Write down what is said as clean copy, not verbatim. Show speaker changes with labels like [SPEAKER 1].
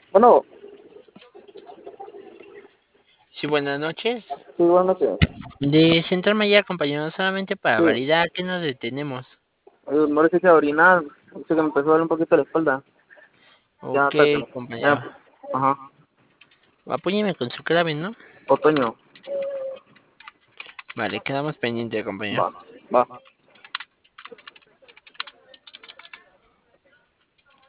[SPEAKER 1] Bueno,
[SPEAKER 2] Sí, buenas noches.
[SPEAKER 1] sí, buenas noches.
[SPEAKER 2] De Central Mayer, compañero, solamente para
[SPEAKER 1] Sí,
[SPEAKER 2] validar que nos detenemos.
[SPEAKER 1] no le quise orinar, dice que me empezó a doler un poquito la espalda. Ya,
[SPEAKER 2] Ok,
[SPEAKER 1] espérate.
[SPEAKER 2] compañero.
[SPEAKER 1] Ajá,
[SPEAKER 2] Apóyeme con su clave, ¿no?
[SPEAKER 1] otoño.
[SPEAKER 2] Vale, quedamos pendientes, compañero.
[SPEAKER 1] Va, va.